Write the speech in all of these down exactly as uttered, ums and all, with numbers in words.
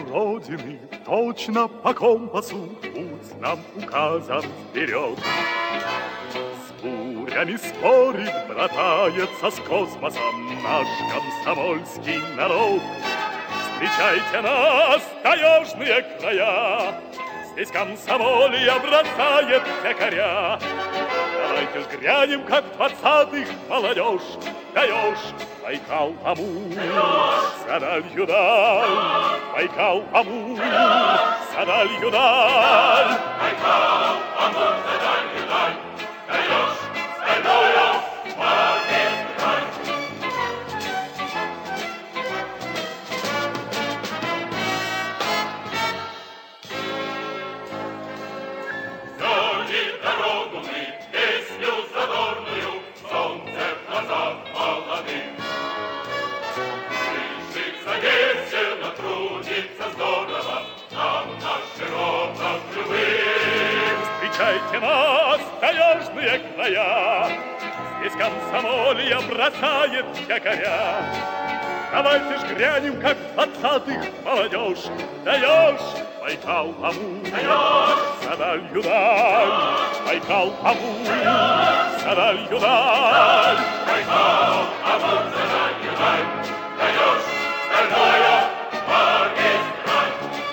Родины, точно по компасу путь нам указан вперед. С бурями спорит, братается с космосом наш комсомольский народ. Встречайте нас, таежные края, здесь комсомолье бросает якоря. Давайте ж грянем, как двадцатых, молодежь, даешь Байкал, Амур, за далью даль, Байкал, Амур, за далью даль. Байкал, Амур, за далью даль, даешь стальную магистраль. Взяли дорогу мы, песню задорную, солнце в глазах молодых. Крышится весело, трудится здорово, нам на широком крылых. Встречайте нас, таежные края, здесь комсомолье бросает якоря. Давайте ж грянем, как двадцатых, молодежь, даешь Байкал, Амур, Даешь за далью даль, Байкал, Амур, за далью даль. Байкал, Амур, за далью даль, даешь стальную магистраль.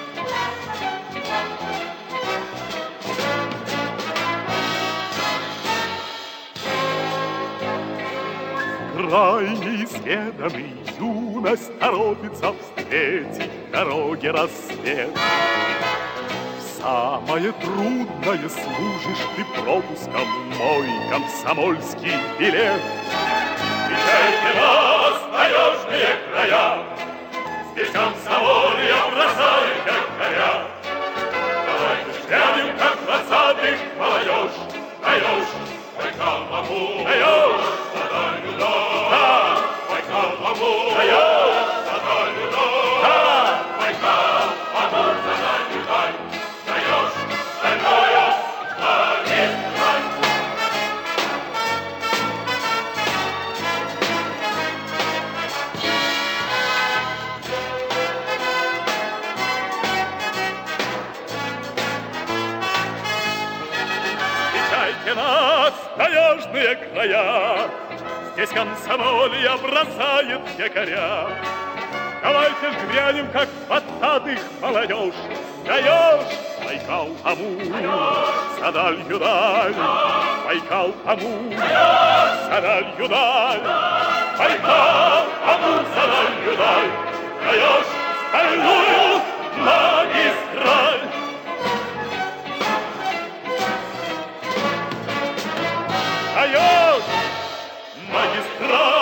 Край неизведанный, юность торопится встретить дороги рассвет. В самое трудное служишь ты пропуском мой комсомольский билет. Встречайте нас, таежные края, здесь комсомолье бросает якоря. Давайте ж глянем, как двадцатых, молодежь, даешь Байкал, Амур, Даешь, за далью даль. да, Байкал, Амур, даешь, за далью даль. да. Байкал, Амур, за далью даль, даешь стальную магистраль. Встречайте нас, таежные края, здесь комсомолье бросает якоря. Давайте ж грянем, как двадцатых, молодежь, даешь Байкал, Амур, за далью даль, Байкал, Амур, за далью даль, Байкал, Амур, за далью даль, даешь стальную магистраль. Даешь магистраль.